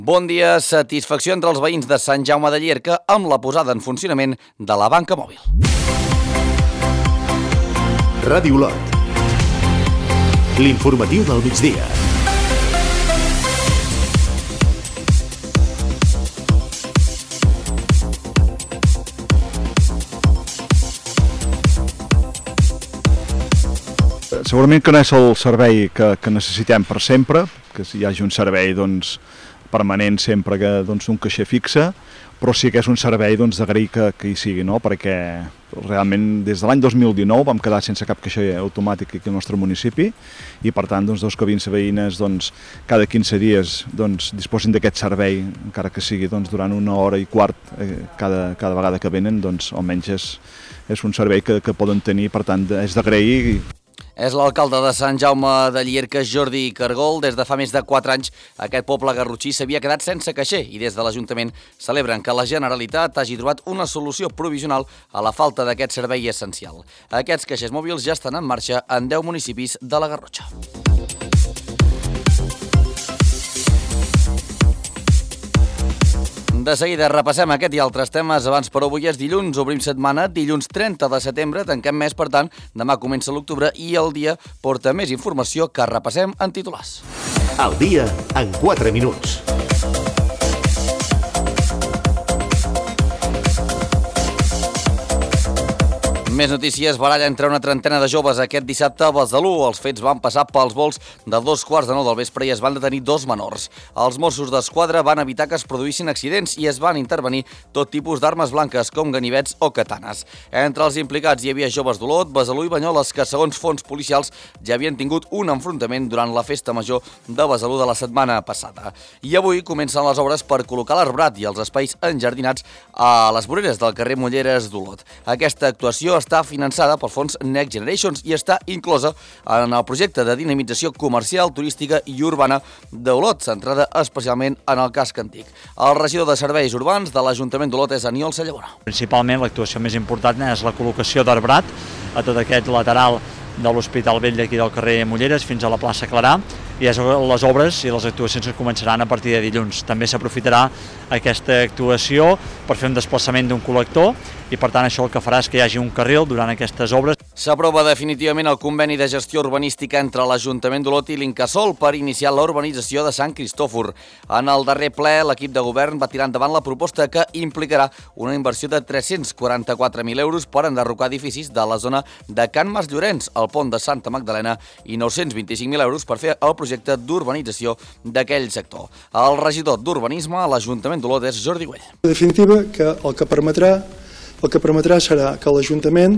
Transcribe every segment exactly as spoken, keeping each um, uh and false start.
Bon dia, satisfacció entre els veïns de Sant Jaume de Llierca amb la posada en funcionament de la banca mòbil. Ràdio Olot, l'informatiu del migdia. Segurament que no és el servei que, que necessitem per sempre, que hi hagi un servei doncs, permanent sempre que doncs, un caixer fixe, però sí que és un servei doncs, d'agrair que, que hi sigui, no? Perquè realment des de l'any dos mil dinou vam quedar sense cap caixer automàtic aquí al nostre municipi i per tant doncs, dos veïns i veïnes doncs, cada quinze dies doncs, disposin d'aquest servei, encara que sigui doncs, durant una hora i quart eh, cada, cada vegada que venen, doncs, almenys és, és un servei que, que poden tenir, per tant és d'agrair. És l'alcalde de Sant Jaume de Llierca, Jordi Cargol. Des de fa més de quatre anys aquest poble garrotxí s'havia quedat sense caixer i des de l'Ajuntament celebren que la Generalitat hagi trobat una solució provisional a la falta d'aquest servei essencial. Aquests caixers mòbils ja estan en marxa en deu municipis de la Garrotxa. De seguida repassem aquest i altres temes. Abans, però, avui és dilluns, obrim setmana, dilluns trenta de setembre, tanquem mes, per tant, demà comença l'octubre i el dia porta més informació que repassem en titulars. El dia en quatre minuts. Més notícies, baralla entre una trentena de joves aquest dissabte a Besalú. Els fets van passar pels vols de dos quarts de nou del vespre i es van detenir dos menors. Els Mossos d'Esquadra van evitar que es produïssin accidents i es van intervenir tot tipus d'armes blanques, com ganivets o katanes. Entre els implicats hi havia joves d'Olot, Besalú i Banyoles que, segons fons policials, ja havien tingut un enfrontament durant la festa major de Besalú de la setmana passada. I avui comencen les obres per col·locar l'arbrat i els espais enjardinats a les voreres del carrer Molleres d'Olot. Aquesta actuació està finançada pel fons Next Generations i està inclosa en el projecte de dinamització comercial, turística i urbana d'Olot, centrada especialment en el casc antic. El regidor de Serveis Urbans de l'Ajuntament d'Olot és Aniol Sallabona. Principalment l'actuació més important és la col·locació d'arbrat a tot aquest lateral de l'Hospital Vell d'aquí del carrer Molleres fins a la plaça Clarà, i és les obres i les actuacions que començaran a partir de dilluns. També s'aprofitarà aquesta actuació per fer un desplaçament d'un col·lector i per tant això el que farà és que hi hagi un carril durant aquestes obres. S'aprova definitivament el conveni de gestió urbanística entre l'Ajuntament d'Olot i l'Incasòl per iniciar la urbanització de Sant Cristòfor. En el darrer ple, l'equip de govern va tirar endavant la proposta que implicarà una inversió de tres-cents quaranta-quatre mil euros per enderrocar edificis de la zona de Can Mas Llorenç, al pont de Santa Magdalena, i nou-cents vint-i-cinc mil euros per fer el projecte d'urbanització d'aquell sector. El regidor d'Urbanisme a l'Ajuntament d'Olot és Jordi Güell. En definitiva, que el que permetrà, el que permetrà serà que l'Ajuntament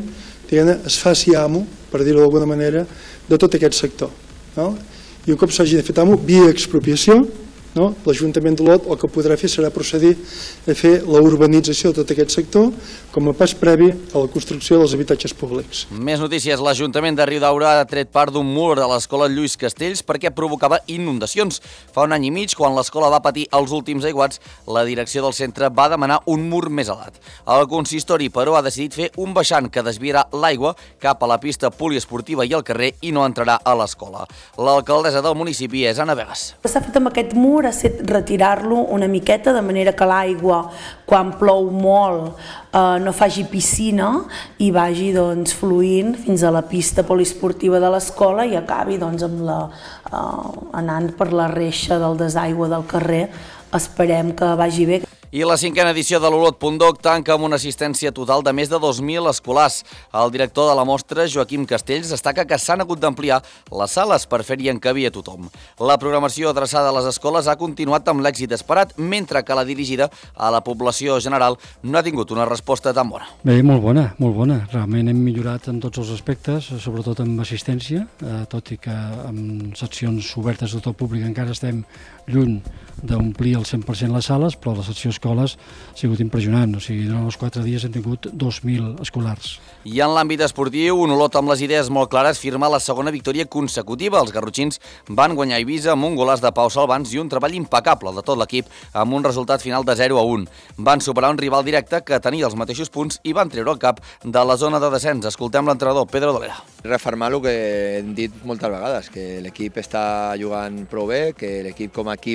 es faci amo, per dir-ho d'alguna manera, de tot aquest sector. No? I un cop s'hagi fet amo, via expropiació, no? l'Ajuntament d'Olot el que podrà fer serà procedir a fer la urbanització de tot aquest sector com a pas previ a la construcció dels habitatges públics. Més notícies. L'Ajuntament de Riudaura ha tret part d'un mur de l'escola Lluís Castells perquè provocava inundacions. Fa un any i mig, quan l'escola va patir els últims aiguats, la direcció del centre va demanar un mur més elevat. El consistori, però, ha decidit fer un baixant que desviarà l'aigua cap a la pista poliesportiva i al carrer i no entrarà a l'escola. L'alcaldessa del municipi és Anna Vegas. S'ha fet amb aquest mur ha estat retirar-lo una miqueta, de manera que l'aigua, quan plou molt, eh, no faci piscina i vagi doncs, fluint fins a la pista poliesportiva de l'escola i acabi doncs, amb la, eh, anant per la reixa del desaigüe del carrer. Esperem que vagi bé. I la cinquena edició de l'Olot.doc tanca amb una assistència total de més de dos mil escolars. El director de la mostra, Joaquim Castells, destaca que s'han hagut d'ampliar les sales per fer-hi encabir a tothom. La programació adreçada a les escoles ha continuat amb l'èxit esperat, mentre que la dirigida a la població general no ha tingut una resposta tan bona. Bé, molt bona, molt bona. Realment hem millorat en tots els aspectes, sobretot amb assistència, eh, tot i que amb seccions obertes a tot públic encara estem lluny d'omplir el cent per cent les sales, però la secció escoles ha sigut impressionant. O sigui, durant els quatre dies hem tingut dos mil escolars. I en l'àmbit esportiu, un Olot amb les idees molt clares firma la segona victòria consecutiva. Els garrotxins van guanyar a Eivissa amb un golaç de Pau Salvans i un treball impecable de tot l'equip amb un resultat final de zero a un. Van superar un rival directe que tenia els mateixos punts i van treure el cap de la zona de descens. Escoltem l'entrenador Pedro Dolera. Refermar el que hem dit moltes vegades, que l'equip està jugant prou bé, que l'equip com a equip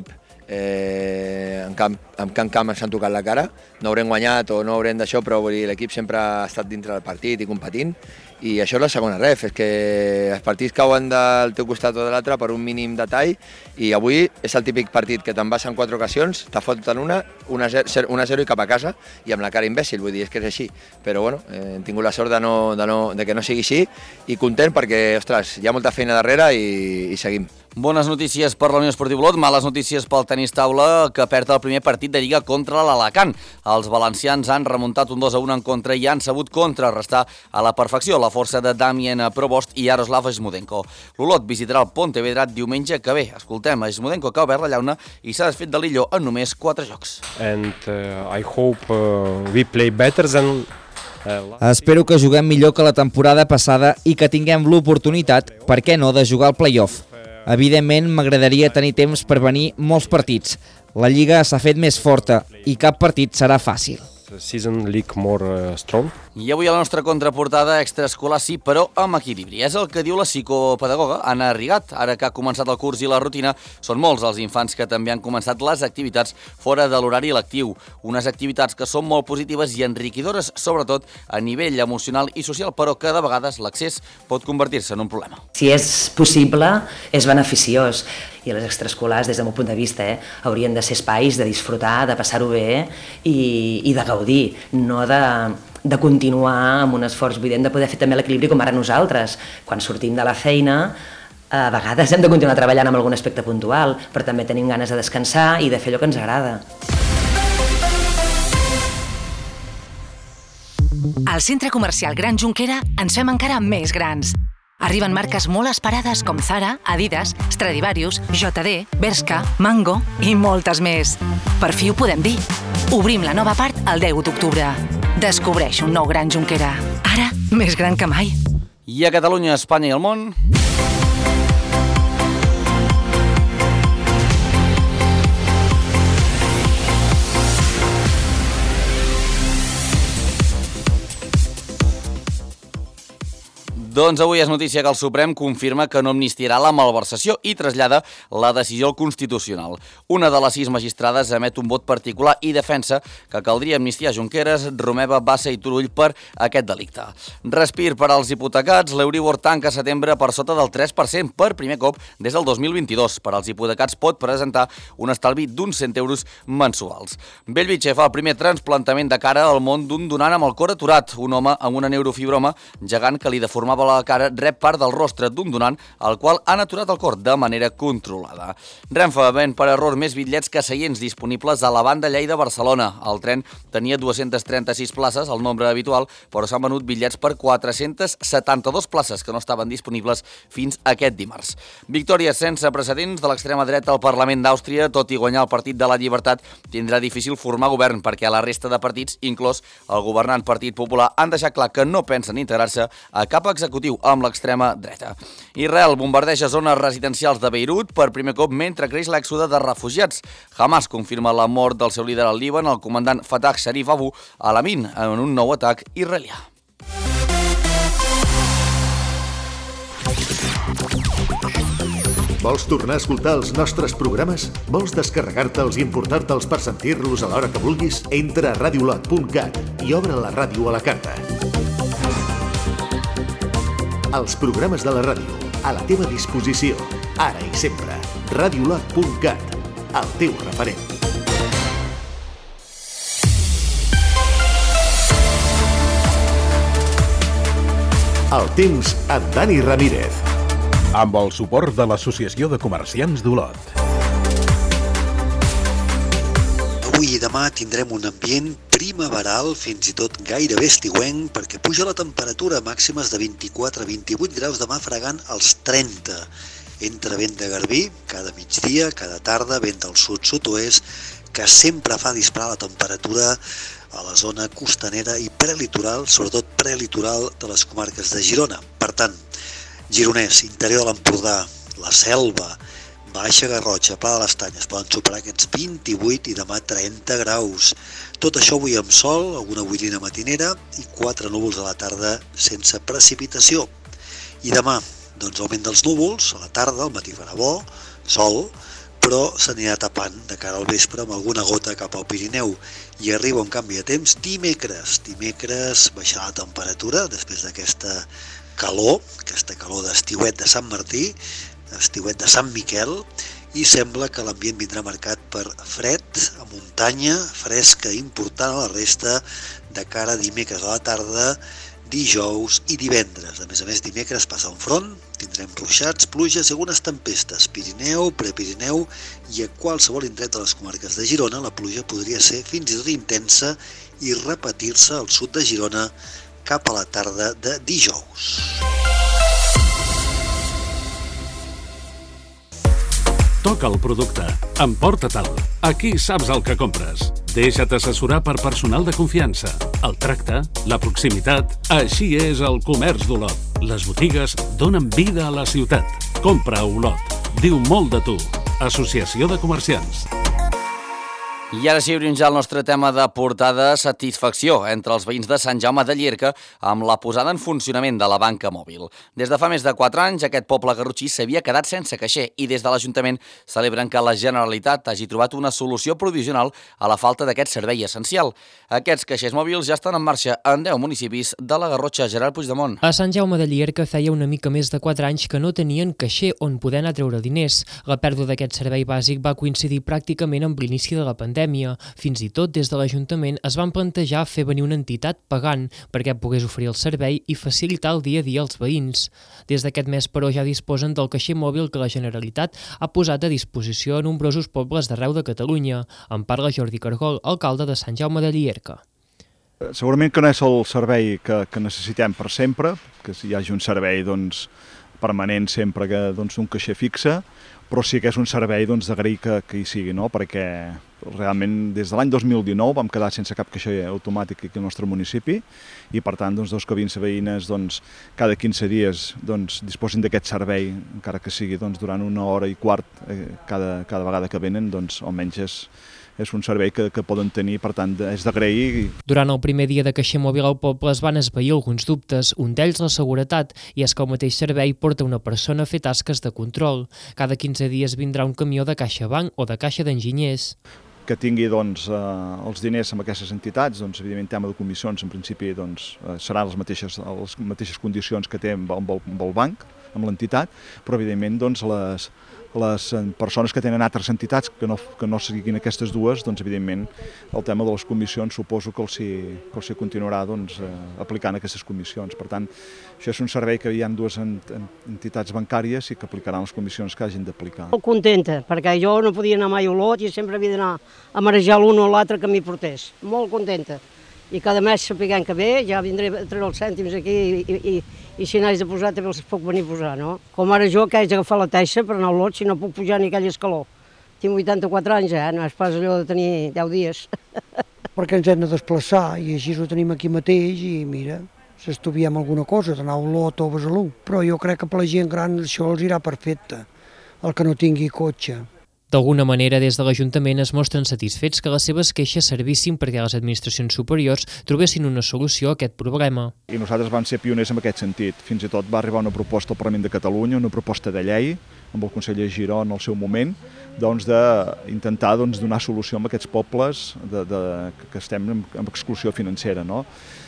Eh, en camp, en camp, camp ens han tocat la cara, no haurem guanyat o no haurem d'això, però vull dir, l'equip sempre ha estat dintre del partit i competint, i això és la segona ref, és que els partits cauen del teu costat o de l'altre per un mínim detall, i avui és el típic partit que te'n vas en quatre ocasions, te foten una, una a zero i cap a casa, i amb la cara imbècil, vull dir, és que és així, però bueno, eh, hem tingut la sort de, no, de, no, de que no sigui així, i content perquè, ostres, hi ha molta feina darrere i, i seguim. Bones notícies per la Unió Esportiva Olot, males notícies pel tenis taula, que perd el primer partit de Lliga contra l'Alacant. Els valencians han remuntat un dos a un en contra i han sabut contrarrestar a la perfecció la força de Damien Provost i Jaroslav Esmudenko. L'Olot visitarà el Pontevedra diumenge que ve. Escoltem a Esmudenko, que ha obert la llauna i s'ha desfet de l'Illo en només quatre jocs. And uh, I hope uh, we play better than Espero que juguem millor que la temporada passada i que tinguem l'oportunitat, per què no, de jugar al play-off. Evidentment, m'agradaria tenir temps per venir molts partits. La Lliga s'ha fet més forta i cap partit serà fàcil. Season league more uh, strong. I avui a la nostra contraportada extraescolar sí, però amb equilibri. És el que diu la psicopedagoga Anna Rigat. Ara que ha començat el curs i la rutina, són molts els infants que també han començat les activitats fora de l'horari lectiu. Unes activitats que són molt positives i enriquidores, sobretot a nivell emocional i social, però que de vegades l'accés pot convertir-se en un problema. Si és possible, és beneficiós. I les extraescolars, des del meu punt de vista, eh, haurien de ser espais de disfrutar, de passar-ho bé i, i de gaudir, no de, de continuar amb un esforç, vull dir, de poder fer també l'equilibri com ara nosaltres. Quan sortim de la feina, a vegades hem de continuar treballant amb algun aspecte puntual, però també tenim ganes de descansar i de fer allò que ens agrada. Al Centre Comercial Gran Jonquera ens fem encara més grans. Arriben marques molt esperades com Zara, Adidas, Stradivarius, J D, Bershka, Mango i moltes més. Per fi ho podem dir. Obrim la nova part el deu d'octubre. Descobreix un nou Gran Jonquera. Ara, més gran que mai. I a Catalunya, Espanya i el món... Doncs avui és notícia que el Suprem confirma que no amnistiarà la malversació i trasllada la decisió al Constitucional. Una de les sis magistrades emet un vot particular i defensa que caldria amnistiar Junqueras, Romeva, Bassa i Turull per aquest delicte. Respir per als hipotecats, l'Euribor tanca a setembre per sota del tres per cent per primer cop des del dos mil vint-i-dos. Per als hipotecats pot presentar un estalvi d'uns cent euros mensuals. Bellvitge fa el primer trasplantament de cara al món d'un donant amb el cor aturat. Un home amb una neurofibroma gegant que li deformava la cara rep part del rostre d'un donant al qual han aturat el cor de manera controlada. Renfe ven per error més bitllets que seients disponibles a la banda Lleida-Barcelona. El tren tenia dues-centes trenta-sis places, el nombre habitual, però s'han venut bitllets per quatre-centes setanta-dues places que no estaven disponibles fins aquest dimarts. Victòria sense precedents de l'extrema dreta al Parlament d'Àustria. Tot i guanyar el Partit de la Llibertat, tindrà difícil formar govern perquè la resta de partits, inclòs el governant Partit Popular, han deixat clar que no pensen integrar-se a cap executiu amb l'extrema dreta. Israel bombardeja zones residencials de Beirut per primer cop mentre creix l'èxode de refugiats. Hamas confirma la mort del seu líder al Líban, el comandant Fatah Sharif Abu Alamin, en un nou atac israelià. Vols tornar a escoltar els nostres programes? Vols descarregar-te'ls i importar-te'ls per sentir-los a l'hora que vulguis? Entra a radiolot punt cat i obre la ràdio a la carta. Els programes de la ràdio, a la teva disposició, ara i sempre. radiolot punt cat, el teu referent. El temps amb Dani Ramírez. Amb el suport de l'Associació de Comerciants d'Olot. Avui i demà tindrem un ambient primaveral, fins i tot gairebé estiuenc, perquè puja la temperatura, màximes de vint-i-quatre a vint-i-vuit graus, demà fregant als trenta. Entra vent de garbí, cada migdia, cada tarda, vent del sud-sud-oest, que sempre fa disparar la temperatura a la zona costanera i prelitoral, sobretot prelitoral de les comarques de Girona. Per tant, Gironès, interior de l'Empordà, la Selva, Baixa Garrotxa, Pla de l'Estany, es poden superar aquests vint-i-vuit i demà trenta graus. Tot això avui amb sol, alguna boirina matinera i quatre núvols a la tarda sense precipitació. I demà, doncs augment dels núvols, a la tarda, al matí farà bo, sol, però s'anirà tapant de cara al vespre amb alguna gota cap al Pirineu i arriba un canvi de temps dimecres. Dimecres baixarà la temperatura després d'aquesta calor, aquesta calor d'estiuet de Sant Martí, estiuet de Sant Miquel, i sembla que l'ambient vindrà marcat per fred, a muntanya, fresca important a la resta de cara a dimecres a la tarda, dijous i divendres. A més a més, dimecres passa un front, tindrem ruixats, pluges i algunes tempestes. Pirineu, Prepirineu i a qualsevol indret de les comarques de Girona la pluja podria ser fins i tot intensa i repetir-se al sud de Girona cap a la tarda de dijous. Toca el producte. Emporta-te'l. Aquí saps el que compres. Deixa't assessorar per personal de confiança. El tracte, la proximitat... Així és el comerç d'Olot. Les botigues donen vida a la ciutat. Compra a Olot. Diu molt de tu. Associació de Comerciants. I ara sí, obrim ja el nostre tema de portada, satisfacció entre els veïns de Sant Jaume de Llierca amb la posada en funcionament de la banca mòbil. Des de fa més de quatre anys, aquest poble garrotxí s'havia quedat sense caixer i des de l'Ajuntament celebren que la Generalitat hagi trobat una solució provisional a la falta d'aquest servei essencial. Aquests caixers mòbils ja estan en marxa en deu municipis de la Garrotxa. Gerard Puigdemont. A Sant Jaume de Llierca feia una mica més de quatre anys que no tenien caixer on poder anar a treure diners. La pèrdua d'aquest servei bàsic va coincidir pràcticament amb l'inici de la pandèmia. Fins i tot des de l'Ajuntament es van plantejar fer venir una entitat pagant perquè pogués oferir el servei i facilitar el dia a dia als veïns. Des d'aquest mes, però, ja disposen del caixer mòbil que la Generalitat ha posat a disposició a nombrosos pobles d'arreu de Catalunya. En parla Jordi Cargol, alcalde de Sant Jaume de Llierca. Segurament que no és el servei que, que necessitem per sempre, que hi hagi un servei doncs, permanent sempre, que doncs, un caixer fixe, però sí que és un servei doncs, d'agrair que, que hi sigui, no? Perquè realment des de l'any dos mil dinou vam quedar sense cap caixer automàtic aquí al nostre municipi i per tant doncs, dos veïns i veïnes doncs, cada quinze dies doncs, disposin d'aquest servei, encara que sigui doncs, durant una hora i quart eh, cada, cada vegada que venen, doncs almenys és, és un servei que, que poden tenir, per tant és d'agrair. Durant el primer dia de caixer mòbil al poble es van esvair alguns dubtes, un d'ells la seguretat, i és que el mateix servei porta una persona a fer tasques de control. Cada quinze dies vindrà un camió de CaixaBank o de Caixa d'Enginyers. Que tingui doncs, eh, els diners amb aquestes entitats, doncs, evidentment tema de comissions en principi doncs, eh, seran les mateixes, les mateixes condicions que té amb el, amb el banc, amb l'entitat, però evidentment doncs, les, les persones que tenen altres entitats que no, que no siguin aquestes dues, doncs evidentment el tema de les comissions suposo que els hi, que els hi continuarà doncs, eh, aplicant aquestes comissions. Per tant, això és un servei que hi ha dues entitats bancàries i que aplicaran les comissions que hagin d'aplicar. Molt contenta, perquè jo no podia anar mai a Olot i sempre havia d'anar a marejar l'un o l'altre que m'hi portés. Molt contenta. I cada mes sapiguem que ve, ja vindré a treure els cèntims aquí i, i, i, i si n'haig de posar també els puc venir a posar, no? Com ara jo que haig d'agafar la taixa per anar a Olot si no puc pujar ni aquell escaló. Tinc vuitanta-quatre anys, eh? No és pas allò de tenir deu dies. Perquè ens hem de desplaçar i així ho tenim aquí mateix i mira, s'estuviem alguna cosa, d'anar a Olot o a Besalú. Però jo crec que per la gent gran això els irà perfecte, el que no tingui cotxe. D'alguna manera, des de l'Ajuntament es mostren satisfets que les seves queixes servissin perquè les administracions superiors trobessin una solució a aquest problema. I nosaltres vam ser pioners en aquest sentit. Fins i tot va arribar una proposta al Parlament de Catalunya, una proposta de llei, amb el conseller Giró en el seu moment, doncs d'intentar doncs, donar solució a aquests pobles de, de, que estem en, en exclusió financera. No?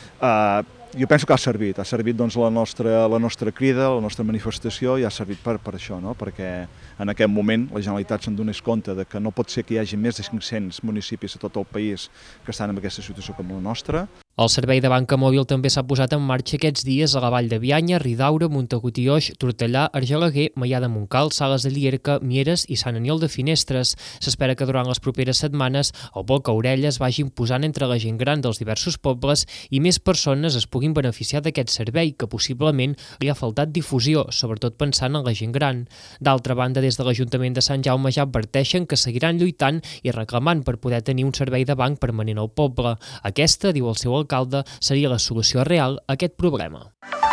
Uh, jo penso que ha servit, ha servit doncs, la, nostra, la nostra crida, la nostra manifestació i ha servit per, per això, no? Perquè en aquest moment la Generalitat se'n donés compte de que no pot ser que hi hagi més de cinc-cents municipis a tot el país que estan en aquesta situació com la nostra. El servei de banca mòbil també s'ha posat en marxa aquests dies a la Vall de Bianya, Ridaura, Montagut i Oix, Tortellà, Argelaguer, Maià de Montcal, Sales de Llierca, Mieres i Sant Aniol de Finestres. S'espera que durant les properes setmanes el boca-orelles vagin posant entre la gent gran dels diversos pobles i més persones es puguin beneficiar d'aquest servei que possiblement li ha faltat difusió, sobretot pensant en la gent gran. D'altra banda, des de l'Ajuntament de Sant Jaume ja adverteixen que seguiran lluitant i reclamant per poder tenir un servei de banc permanent al poble. Aquesta, diu el seu alcalde, seria la solució real a aquest problema.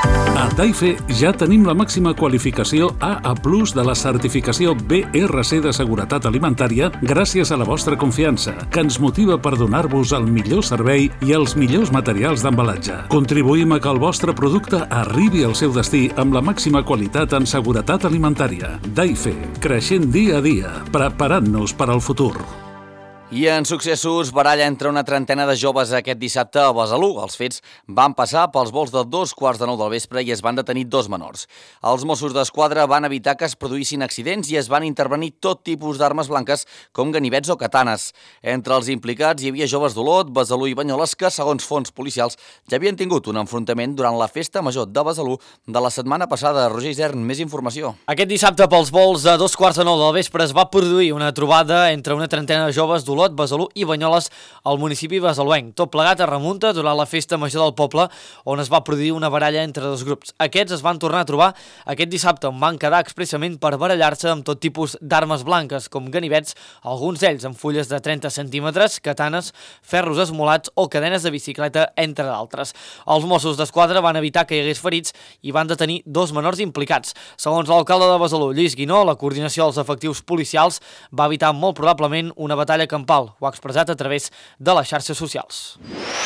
A Daife ja tenim la màxima qualificació A A plus de la certificació B R C de seguretat alimentària gràcies a la vostra confiança, que ens motiva per donar-vos el millor servei i els millors materials d'embalatge. Contribuïm a que el vostre producte arribi al seu destí amb la màxima qualitat en seguretat alimentària. Daife, creixent dia a dia, preparant-nos per al futur. I en successos, baralla entre una trentena de joves aquest dissabte a Besalú. Els fets van passar pels volts de dos quarts de nou del vespre i es van detenir dos menors. Els Mossos d'Esquadra van evitar que es produïssin accidents i es van intervenir tot tipus d'armes blanques com ganivets o katanes. Entre els implicats hi havia joves d'Olot, Besalú i Banyoles que, segons fons policials, ja havien tingut un enfrontament durant la festa major de Besalú de la setmana passada. Roger Isern, més informació. Aquest dissabte, pels volts de dos quarts de nou del vespre, es va produir una trobada entre una trentena de joves d'Olot, Besalú i Banyoles al municipi besaluenc. Tot plegat es remunta durant la festa major del poble, on es va produir una baralla entre dos grups. Aquests es van tornar a trobar aquest dissabte, on van quedar expressament per barallar-se amb tot tipus d'armes blanques, com ganivets, alguns d'ells amb fulles de trenta centímetres, katanes, ferros esmolats o cadenes de bicicleta, entre d'altres. Els Mossos d'Esquadra van evitar que hi hagués ferits i van detenir dos menors implicats. Segons l'alcalde de Besalú, Lluís Guinó, la coordinació dels efectius policials va evitar molt probablement una batalla campal. Ho ha expressat a través de les xarxes socials.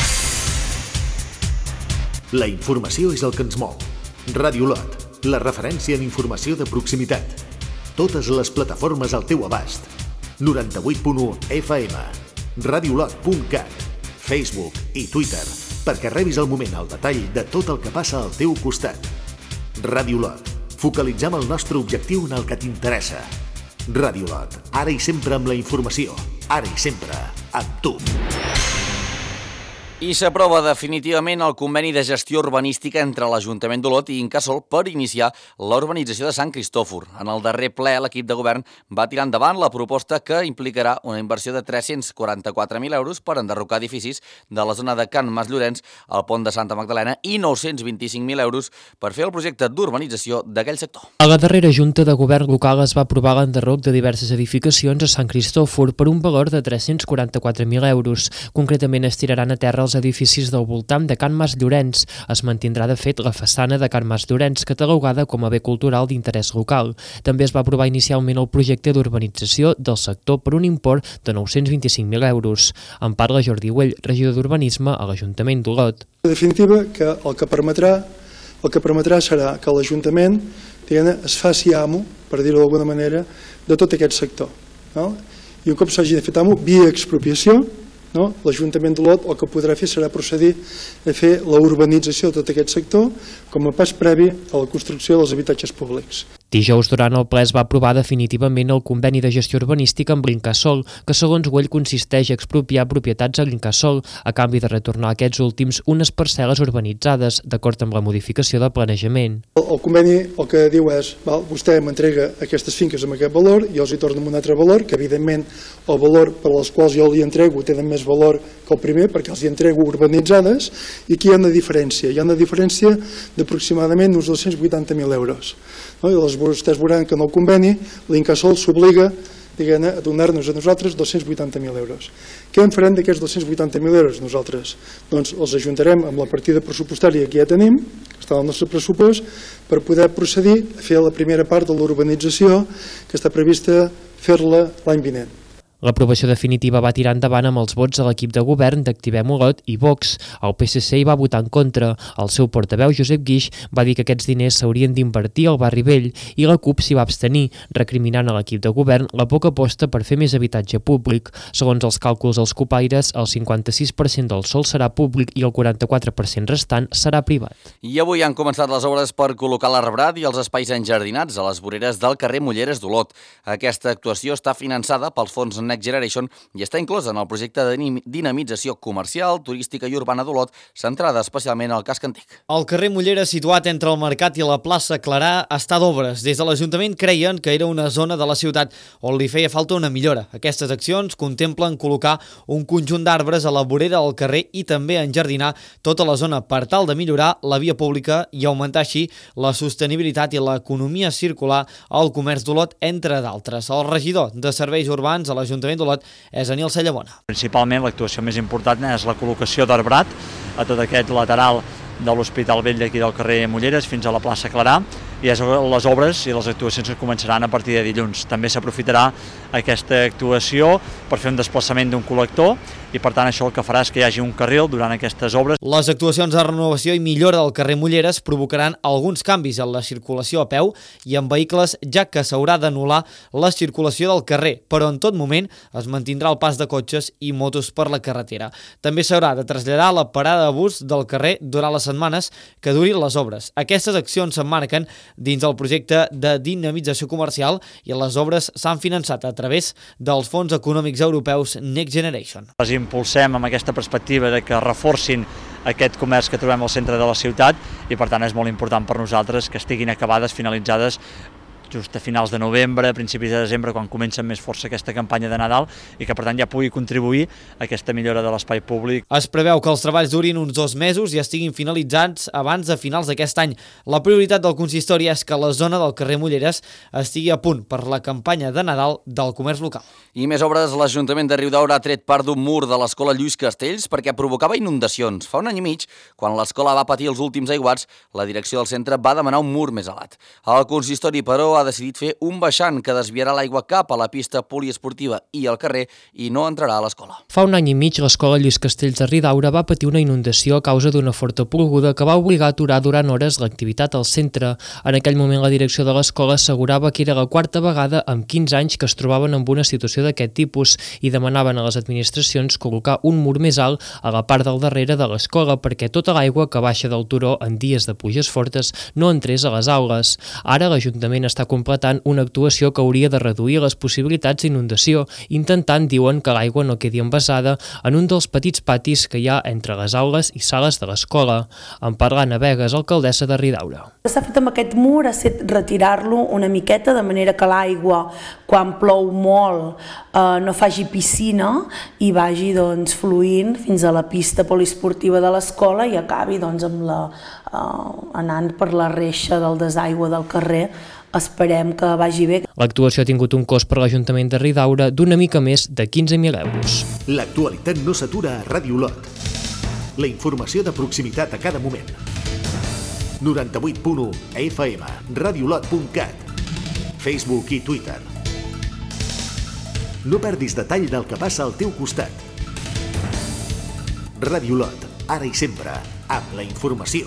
La informació és el que ens mou. Ràdio Olot, la referència en informació de proximitat. Totes les plataformes al teu abast. noranta-vuit punt u F M, radiolot punt cat, Facebook i Twitter, perquè rebis al moment el detall de tot el que passa al teu costat. Ràdio Olot, focalitzem el nostre objectiu en el que t'interessa. Ràdio Olot, ara i sempre amb la informació, ara i sempre amb tu. I s'aprova definitivament el conveni de gestió urbanística entre l'Ajuntament d'Olot i Incasòl per iniciar la urbanització de Sant Cristòfor. En el darrer ple, l'equip de govern va tirar endavant la proposta que implicarà una inversió de tres-cents quaranta-quatre mil euros per enderrocar edificis de la zona de Can Mas Llorenç al pont de Santa Magdalena i nou-cents vint-i-cinc mil euros per fer el projecte d'urbanització d'aquell sector. A la darrera Junta de Govern local es va aprovar l'enderroc de diverses edificacions a Sant Cristòfor per un valor de tres-cents quaranta-quatre mil euros. Concretament es tiraran a terra els edificis del voltant de Can Mas Llorenç. Es mantindrà, de fet, la façana de Can Mas Llorenç, catalogada com a bé cultural d'interès local. També es va aprovar inicialment el projecte d'urbanització del sector per un import de nou-cents vint-i-cinc mil euros. En parla Jordi Güell, regidor d'Urbanisme a l'Ajuntament d'Olot. En definitiva, que el que permetrà, el que permetrà serà que l'Ajuntament es faci amo, per dir-ho d'alguna manera, de tot aquest sector. No? I un cop s'hagi de fer amo, via expropiació, no? L'Ajuntament d'Olot el que podrà fer serà procedir a fer la urbanització de tot aquest sector com a pas previ a la construcció dels habitatges públics. Dijous, durant el ple, es va aprovar definitivament el conveni de gestió urbanística amb l'Incasòl, que segons Güell consisteix a expropiar propietats a l'Incasòl a canvi de retornar a aquests últims unes parcel·les urbanitzades, d'acord amb la modificació de planejament. El, el conveni el que diu és, val, vostè m'entrega aquestes finques amb aquest valor, jo els hi torno amb un altre valor, que evidentment el valor per als quals jo li entrego tenen més valor que el primer, perquè els hi entrego urbanitzades, i aquí hi ha una diferència, hi ha una diferència d'aproximadament uns dos-cents vuitanta mil euros. No? I les, vostès veuran que en el conveni l'Incasòl s'obliga a donar-nos a nosaltres dos-cents vuitanta mil euros. Què en farem d'aquests dos-cents vuitanta mil euros nosaltres? Doncs els ajuntarem amb la partida pressupostària que ja tenim, que està al nostre pressupost, per poder procedir a fer la primera part de l'urbanització que està prevista fer-la l'any vinent. L'aprovació definitiva va tirar endavant amb els vots de l'equip de govern d'Activem Olot i Vox. El P S C hi va votar en contra. El seu portaveu, Josep Guix, va dir que aquests diners s'haurien d'invertir al barri vell i la CUP s'hi va abstenir, recriminant a l'equip de govern la poca aposta per fer més habitatge públic. Segons els càlculs dels copaires, el cinquanta-sis per cent del sòl serà públic i el quaranta-quatre per cent restant serà privat. I avui han començat les obres per col·locar l'arbrat i els espais enjardinats a les voreres del carrer Mulleres d'Olot. Aquesta actuació està finançada pels fons Next Generation i està inclosa en el projecte de dinamització comercial, turística i urbana d'Olot, centrada especialment al casc antic. El carrer Mulleres, situat entre el Mercat i la plaça Clarà, està d'obres. Des de l'Ajuntament creien que era una zona de la ciutat on li feia falta una millora. Aquestes accions contemplen col·locar un conjunt d'arbres a la vorera del carrer i també enjardinar tota la zona per tal de millorar la via pública i augmentar així la sostenibilitat i l'economia circular al comerç d'Olot, entre d'altres. El regidor de Serveis Urbans a l'Ajuntament d'Olot és Aniol Cellabona. Principalment l'actuació més important és la col·locació d'arbrat a tot aquest lateral de l'Hospital Vell d'aquí del carrer Molleres fins a la plaça Clarà, i és les obres i les actuacions que començaran a partir de dilluns. També s'aprofitarà aquesta actuació per fer un desplaçament d'un col·lector i per tant això el que farà és que hi hagi un carril durant aquestes obres. Les actuacions de renovació i millora del carrer Molleres provocaran alguns canvis en la circulació a peu i en vehicles, ja que s'haurà d'anul·lar la circulació del carrer, però en tot moment es mantindrà el pas de cotxes i motos per la carretera. També s'haurà de traslladar la parada de bus del carrer durant les setmanes que durin les obres. Aquestes accions s'emmarquen dins el projecte de dinamització comercial i les obres s'han finançat a través dels fons econòmics europeus Next Generation. Les impulsem amb aquesta perspectiva de que reforcin aquest comerç que trobem al centre de la ciutat i per tant és molt important per nosaltres que estiguin acabades, finalitzades just a finals de novembre, a principis de desembre, quan comença amb més força aquesta campanya de Nadal i que per tant ja pugui contribuir a aquesta millora de l'espai públic. Es preveu que els treballs durin uns dos mesos i estiguin finalitzats abans de finals d'aquest any. La prioritat del consistori és que la zona del carrer Molleres estigui a punt per la campanya de Nadal del comerç local. I més obres, l'Ajuntament de Riudaura ha tret part d'un mur de l'escola Lluís Castells perquè provocava inundacions. Fa un any i mig, quan l'escola va patir els últims aiguats, la direcció del centre va demanar un mur més alat. El consistori, però, ha decidit fer un baixant que desviarà l'aigua cap a la pista poliesportiva i al carrer i no entrarà a l'escola. Fa un any i mig, l'escola Lluís Castells de Riudaura va patir una inundació a causa d'una forta ploguda que va obligar a aturar durant hores l'activitat al centre. En aquell moment, la direcció de l'escola assegurava que era la quarta vegada en quinze anys que es trobaven en una situació d'aquest tipus i demanaven a les administracions col·locar un mur més alt a la part del darrere de l'escola perquè tota l'aigua que baixa del turó en dies de pluges fortes no entrés a les aules. Ara l'Ajuntament està completant una actuació que hauria de reduir les possibilitats d'inundació, intentant, diuen, que l'aigua no quedi envasada en un dels petits patis que hi ha entre les aules i sales de l'escola. En parla Anna Vegas, alcaldessa de Riudaura. El que s'ha fet amb aquest mur ha estat retirar-lo una miqueta de manera que l'aigua, quan plou molt, eh, no faci piscina i vagi doncs, fluint fins a la pista poliesportiva de l'escola i acabi doncs, amb la, eh, anant per la reixa del desaigüe del carrer. Esperem que vagi bé. L'actuació ha tingut un cost per l'Ajuntament de Riudaura d'una mica més de quinze mil euros. L'actualitat no s'atura a Ràdio Olot. La informació de proximitat a cada moment. noranta-vuit punt u F M, radiolot punt cat, Facebook i Twitter. No perdis detall del que passa al teu costat. Ràdio Olot, ara i sempre, amb la informació.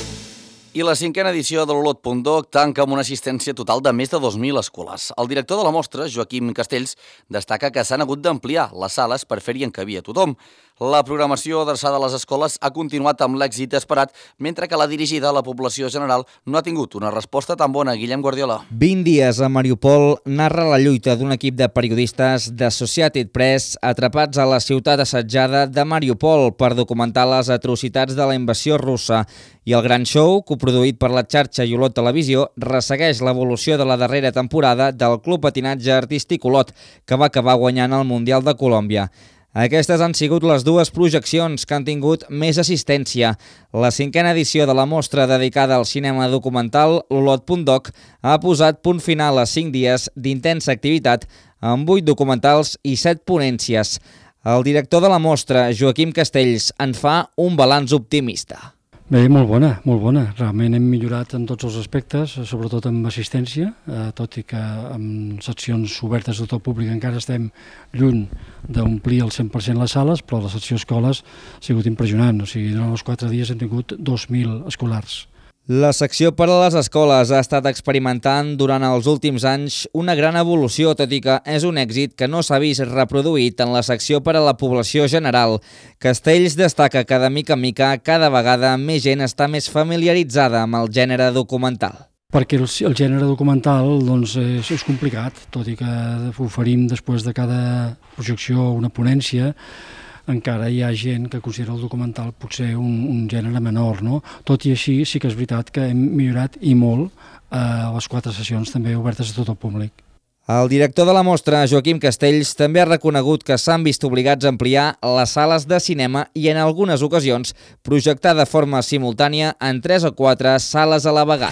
I la cinquena edició de l'Olot punt doc tanca amb una assistència total de més de dos mil escolars. El director de la mostra, Joaquim Castells, destaca que s'han hagut d'ampliar les sales per fer-hi encabir a tothom. La programació adreçada a les escoles ha continuat amb l'èxit esperat, mentre que la dirigida a la població general no ha tingut una resposta tan bona. Guillem Guardiola. vint dies a Mariupol narra la lluita d'un equip de periodistes d'Associated Press atrapats a la ciutat assetjada de Mariupol per documentar les atrocitats de la invasió russa. I el gran show, coproduït per la xarxa i Olot Televisió, ressegueix l'evolució de la darrera temporada del Club Patinatge Artístic Olot, que va acabar guanyant el Mundial de Colòmbia. Aquestes han sigut les dues projeccions que han tingut més assistència. La cinquena edició de la mostra dedicada al cinema documental, l'Olot punt doc, ha posat punt final a cinc dies d'intensa activitat amb vuit documentals i set ponències. El director de la mostra, Joaquim Castells, en fa un balanç optimista. Bé, molt bona, molt bona. Realment hem millorat en tots els aspectes, sobretot amb assistència, eh, tot i que amb seccions obertes de tot públic encara estem lluny d'omplir el cent per cent les sales, però la secció escoles ha sigut impressionant. O sigui, durant els quatre dies hem tingut dos mil escolars. La secció per a les escoles ha estat experimentant durant els últims anys una gran evolució, tot i que és un èxit que no s'ha vist reproduït en la secció per a la població general. Castells destaca que de mica en mica cada vegada més gent està més familiaritzada amb el gènere documental. Perquè el, el gènere documental doncs, és, és complicat, tot i que oferim després de cada projecció una ponència, encara hi ha gent que considera el documental potser un, un gènere menor, no? Tot i així, sí que és veritat que hem millorat i molt a eh, les quatre sessions també obertes a tot el públic. El director de la mostra, Joaquim Castells, també ha reconegut que s'han vist obligats a ampliar les sales de cinema i en algunes ocasions projectar de forma simultània en tres o quatre sales a la vegada.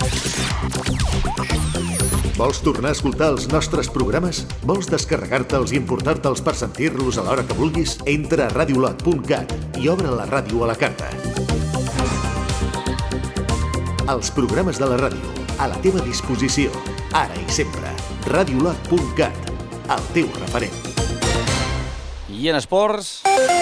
Vols tornar a escoltar els nostres programes? Vols descarregar-te'ls i importar-te'ls per sentir-los a l'hora que vulguis? Entra a radiolot punt cat i obre la ràdio a la carta. Els programes de la ràdio, a la teva disposició, ara i sempre. radiolot punt cat, el teu referent. I en esports...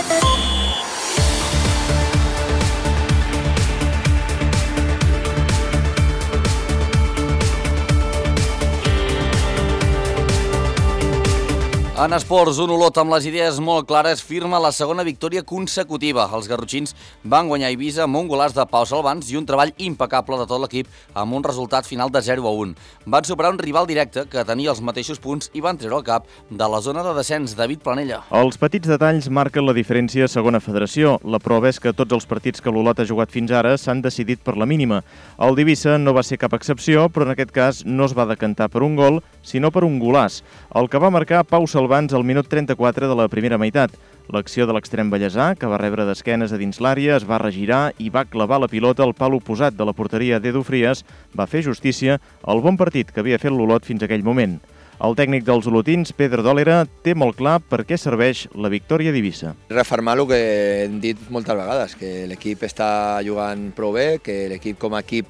En esports, un Olot amb les idees molt clares firma la segona victòria consecutiva. Els garrotxins van guanyar Eivissa amb un golaç de Pau Salvans i un treball impecable de tot l'equip amb un resultat final de zero a un. Van superar un rival directe que tenia els mateixos punts i van treure el cap de la zona de descens. David Planella. Els petits detalls marquen la diferència a segona federació. La prova és que tots els partits que l'Olot ha jugat fins ara s'han decidit per la mínima. El d'Eivissa no va ser cap excepció, però en aquest cas no es va decantar per un gol, sinó per un golàs. El que va marcar Pau Salvans al minut trenta-quatre de la primera meitat. L'acció de l'extrem ballesà, que va rebre d'esquenes a dins l'àrea, es va regirar i va clavar la pilota al pal oposat de la porteria d'Edu Frias, va fer justícia al bon partit que havia fet l'Olot fins aquell moment. El tècnic dels olotins, Pedro Dòlera, té molt clar per què serveix la victòria d'Eivissa. Refermar el que hem dit moltes vegades, que l'equip està jugant prou bé, que l'equip com a equip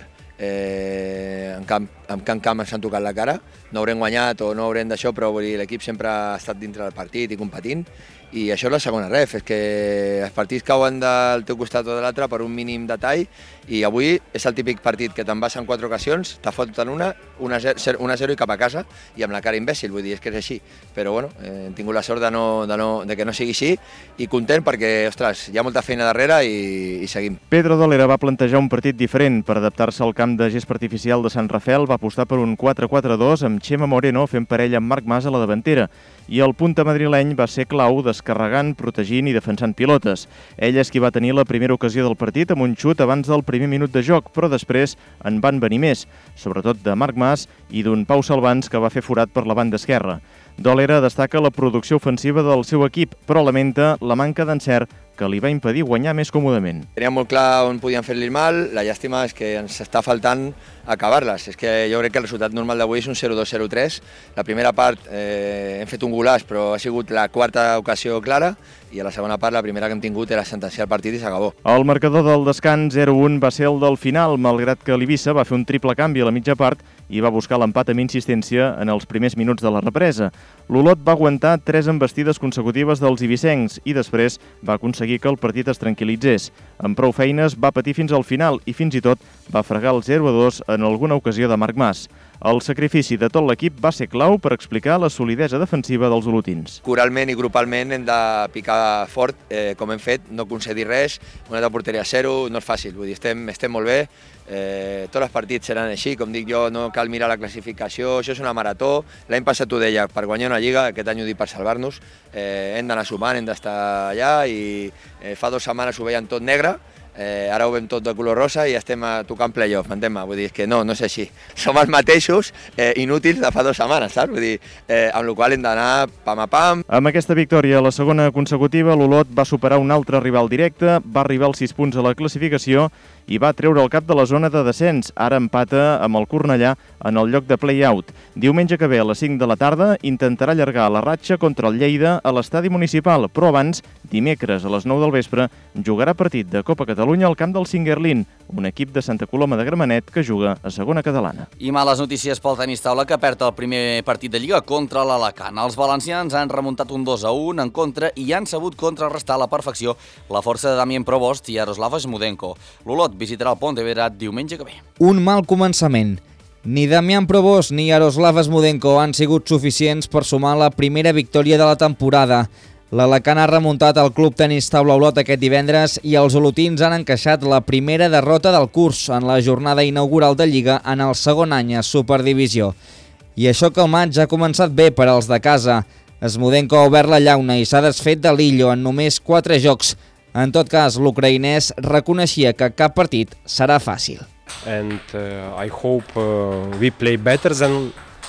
eh, en camp, en camp, camp ens han tocat la cara, no haurem guanyat o no haurem d'això, però l'equip sempre ha estat dintre del partit i competint, i això és la segona ref, és que els partits cauen del teu costat o de l'altre per un mínim detall, i avui és el típic partit que te'n vas en quatre ocasions, te foten una, una a zero i cap a casa, i amb la cara imbècil, vull dir, és que és així. Però bueno, eh, hem tingut la sort de, no, de, no, de que no sigui així, i content perquè, ostres, hi ha molta feina darrere i, i seguim. Pedro Dòlera va plantejar un partit diferent. Per adaptar-se al camp de gespa artificial de Sant Rafel va apostar per un quatre quatre dos amb Chema Moreno fent parella amb Marc Mas a la davantera, i el punta madrileny va ser clau descarregant, protegint i defensant pilotes. Ell és qui va tenir la primera ocasió del partit amb un xut abans del primer minut de joc, però després en van venir més, sobretot de Marc Mas i d'un Pau Salvans que va fer forat per la banda esquerra. Dòlera destaca la producció ofensiva del seu equip, però lamenta la manca d'encert que li va impedir guanyar més còmodament. Tenia molt clar on podien fer-li mal, la llàstima és que ens està faltant acabar-les. És que jo crec que el resultat normal d'avui és un zero dos zero tres. La primera part eh, hem fet un golàs, però ha sigut la quarta ocasió clara, i a la segona part la primera que hem tingut era sentenciar el partit i s'acabó. El marcador del descans zero un va ser el del final, malgrat que l'Eivissa va fer un triple canvi a la mitja part i va buscar l'empat amb insistència en els primers minuts de la represa. L'Olot va aguantar tres embestides consecutives dels eivissencs i després va aconseguir que el partit es tranquil·litzés. Amb prou feines va patir fins al final i fins i tot va fregar el zero a dos en alguna ocasió de Marc Mas. El sacrifici de tot l'equip va ser clau per explicar la solidesa defensiva dels olotins. Coralment i grupalment hem de picar fort, eh, com hem fet, no concedir res, una de porteria a zero, no és fàcil, vull dir, estem, estem molt bé, eh, tots els partits seran així, com dic jo, no cal mirar la classificació, això és una marató, l'any passat ho deia, per guanyar una lliga, aquest any ho dic per salvar-nos, eh, hem d'anar sumant, hem d'estar allà, i eh, fa dues setmanes ho veien tot negre, Eh, ara ho veiem tot de color rosa i estem a tocar en playoff, m'entén-me? Vull dir, és que no, no és així. Som els mateixos eh, inútils de fa dues setmanes, saps? Vull dir, eh, amb la qual hem d'anar pam a pam. Amb aquesta victòria, la segona consecutiva, l'Olot va superar un altre rival directe, va arribar als sis punts a la classificació i va treure el cap de la zona de descens. Ara empata amb el Cornellà en el lloc de play-out. Diumenge que ve a les cinc de la tarda intentarà allargar la ratxa contra el Lleida a l'estadi municipal, però abans, dimecres a les nou del vespre, jugarà partit de Copa Catalunya al camp del Singuerlín, un equip de Santa Coloma de Gramenet que juga a segona catalana. I males notícies pel tenis taula, que perd el primer partit de Lliga contra l'Alacant. Els valencians han remuntat un dos a un en contra i han sabut contrarrestar a la perfecció la força de Damien Provost i Jaroslav Smudenko. L'Olot visitarà el Pontevedra diumenge que ve. Un mal començament. Ni Damian Provost ni Jaroslav Smudenko han sigut suficients per sumar la primera victòria de la temporada. L'Alacant ha remuntat el Club Tenis Taula Olot aquest divendres i els olotins han encaixat la primera derrota del curs en la jornada inaugural de Lliga en el segon any a Superdivisió. I això que el maig ha començat bé per als de casa. Smudenko ha obert la llauna i s'ha desfet de l'Illo en només quatre jocs. En tot cas, l'ucraïnès reconeixia que cap partit serà fàcil. And uh, I hope uh, we play better than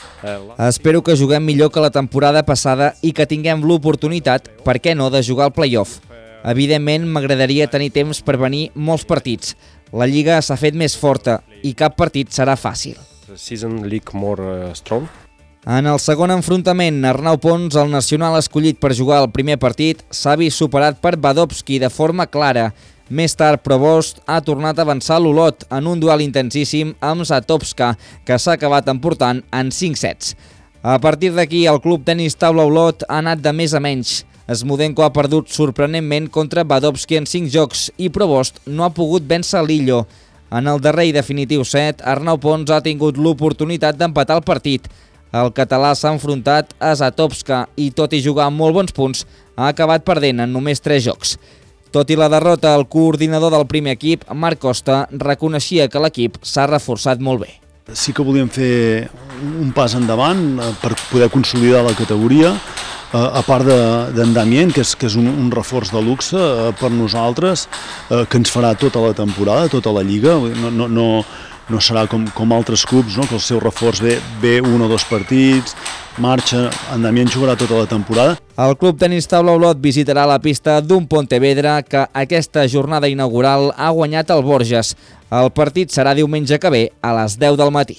Espero que juguem millor que la temporada passada i que tinguem l'oportunitat, per què no, de jugar al play-off. Evidentment, m'agradaria tenir temps per venir molts partits. La Lliga s'ha fet més forta i cap partit serà fàcil. Season league more strong. En el segon enfrontament, Arnau Pons, el nacional escollit per jugar el primer partit, s'ha vist superat per Badovski de forma clara. Més tard, Provost ha tornat a avançar l'Olot en un duel intensíssim amb Zatopska, que s'ha acabat emportant en cinc sets. A partir d'aquí, el club tenis taula Olot ha anat de més a menys. Smudenko ha perdut sorprenentment contra Badovski en cinc jocs i Provost no ha pogut vèncer l'Illo. En el darrer i definitiu set, Arnau Pons ha tingut l'oportunitat d'empatar el partit. El català s'ha enfrontat a Zatopska i, tot i jugar amb molt bons punts, ha acabat perdent en només tres jocs. Tot i la derrota, el coordinador del primer equip, Marc Costa, reconeixia que l'equip s'ha reforçat molt bé. Sí que volíem fer un pas endavant per poder consolidar la categoria, a part d'Endamien, que és, que és un, un reforç de luxe per nosaltres, que ens farà tota la temporada, tota la lliga. No, no, no, no serà com, com altres clubs, no? Que el seu reforç ve, ve un o dos partits, marxa, Endamien jugarà tota la temporada. El Club Tenis Taula Olot visitarà la pista d'un Pontevedra que aquesta jornada inaugural ha guanyat el Borges. El partit serà diumenge que ve a les deu del matí.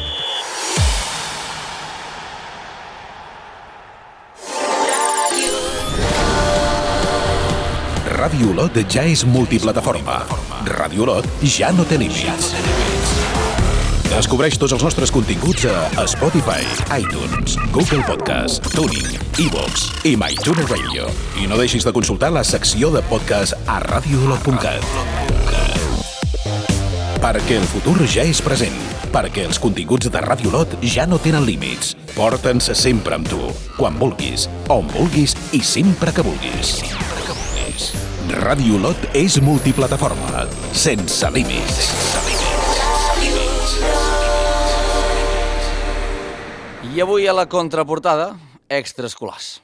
Ràdio Olot ja és multiplataforma. Ràdio Olot ja no té límits. Descobreix tots els nostres continguts a Spotify, iTunes, Google Podcast, TuneIn, iVoox i MyTuner Radio. I no deixis de consultar la secció de podcast a radio olot punt cat. Perquè el futur ja és present. Perquè els continguts de Ràdio Olot ja no tenen límits. Porta'ns sempre amb tu, quan vulguis, on vulguis i sempre que vulguis. Ràdio Olot és multiplataforma, sense límits. I avui a la contraportada, extraescolars.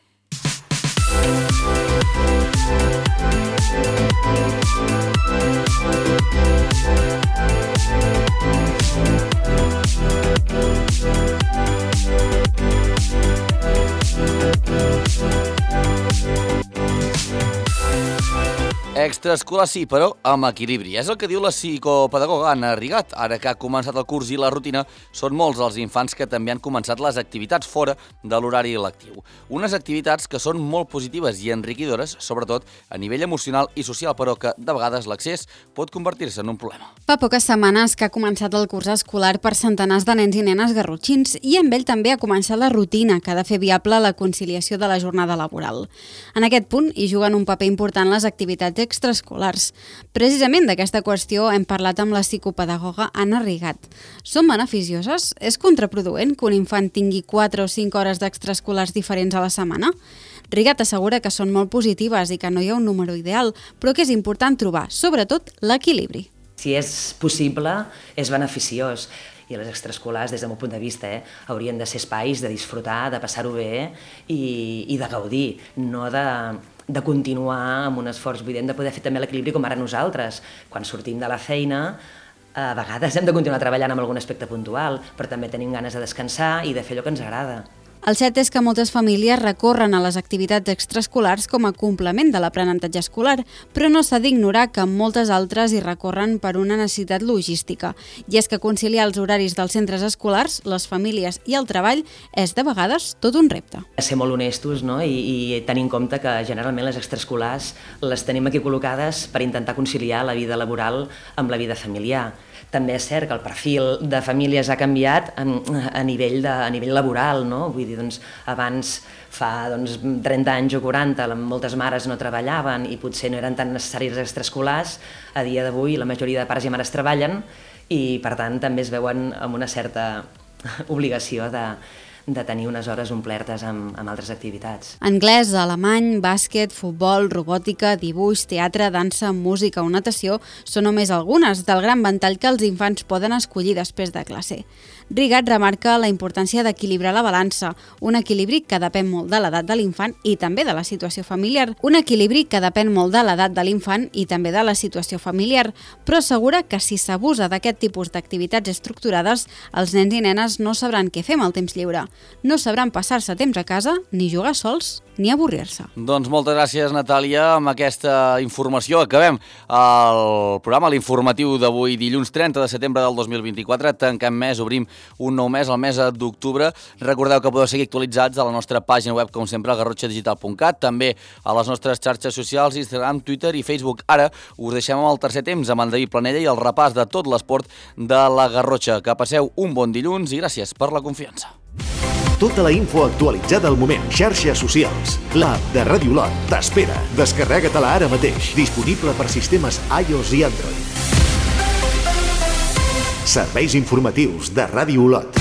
Extraescolar sí, però amb equilibri. És el que diu la psicopedagoga Anna Rigat. Ara que ha començat el curs i la rutina, són molts els infants que també han començat les activitats fora de l'horari lectiu. Unes activitats que són molt positives i enriquidores, sobretot a nivell emocional i social, però que de vegades l'accés pot convertir-se en un problema. Fa poques setmanes que ha començat el curs escolar per centenars de nens i nenes garrotxins i amb ell també ha començat la rutina que ha de fer viable la conciliació de la jornada laboral. En aquest punt hi juguen un paper important les activitats extraescolars. Precisament d'aquesta qüestió hem parlat amb la psicopedagoga Anna Rigat. Són beneficioses? És contraproduent que un infant tingui quatre o cinc hores d'extraescolars diferents a la setmana? Rigat assegura que són molt positives i que no hi ha un número ideal, però que és important trobar, sobretot, l'equilibri. Si és possible, és beneficiós. I les extraescolars, des del meu punt de vista, eh, haurien de ser espais de disfrutar, de passar-ho bé i, i de gaudir, no de, de continuar amb un esforç. Vull dir, hem de poder fer també l'equilibri com ara nosaltres. Quan sortim de la feina, a vegades hem de continuar treballant amb algun aspecte puntual, però també tenim ganes de descansar i de fer allò que ens agrada. El cert és que moltes famílies recorren a les activitats extraescolars com a complement de l'aprenentatge escolar, però no s'ha d'ignorar que moltes altres hi recorren per una necessitat logística. I és que conciliar els horaris dels centres escolars, les famílies i el treball és de vegades tot un repte. Ser molt honestos, no? I, i tenir en compte que generalment les extraescolars les tenim aquí col·locades per intentar conciliar la vida laboral amb la vida familiar. També és cert que el perfil de famílies ha canviat a, a, nivell, de, a nivell laboral, no? Vull dir, doncs, abans, fa doncs, trenta anys o quaranta, moltes mares no treballaven i potser no eren tan necessaris les extraescolars. A dia d'avui la majoria de pares i mares treballen i, per tant, també es veuen amb una certa obligació de, de tenir unes hores omplertes amb, amb altres activitats. Anglès, alemany, bàsquet, futbol, robòtica, dibuix, teatre, dansa, música o natació són només algunes del gran ventall que els infants poden escollir després de classe. Rigat remarca la importància d'equilibrar la balança, un equilibri que depèn molt de l'edat de l'infant i també de la situació familiar. Un equilibri que depèn molt de l'edat de l'infant i també de la situació familiar, però assegura que si s'abusa d'aquest tipus d'activitats estructurades, els nens i nenes no sabran què fer amb el temps lliure. No sabran passar-se temps a casa, ni jugar sols, ni avorrir-se. Doncs moltes gràcies, Natàlia. Amb aquesta informació acabem el programa, l'informatiu d'avui, dilluns trenta de setembre del dos mil vint-i-quatre. Tanquem mes, obrim un nou mes, el mes d'octubre. Recordeu que podeu seguir actualitzats a la nostra pàgina web, com sempre, a garrotxa digital punt cat, també a les nostres xarxes socials, Instagram, Twitter i Facebook. Ara us deixem amb el tercer temps, amb en David Planella i el repàs de tot l'esport de la Garrotxa. Que passeu un bon dilluns i gràcies per la confiança. Tota la info actualitzada al moment. Xarxes socials. L'app de Ràdio Olot t'espera. Descarrega-te-la ara mateix. Disponible per sistemes iOS i Android. Serveis informatius de Ràdio Olot.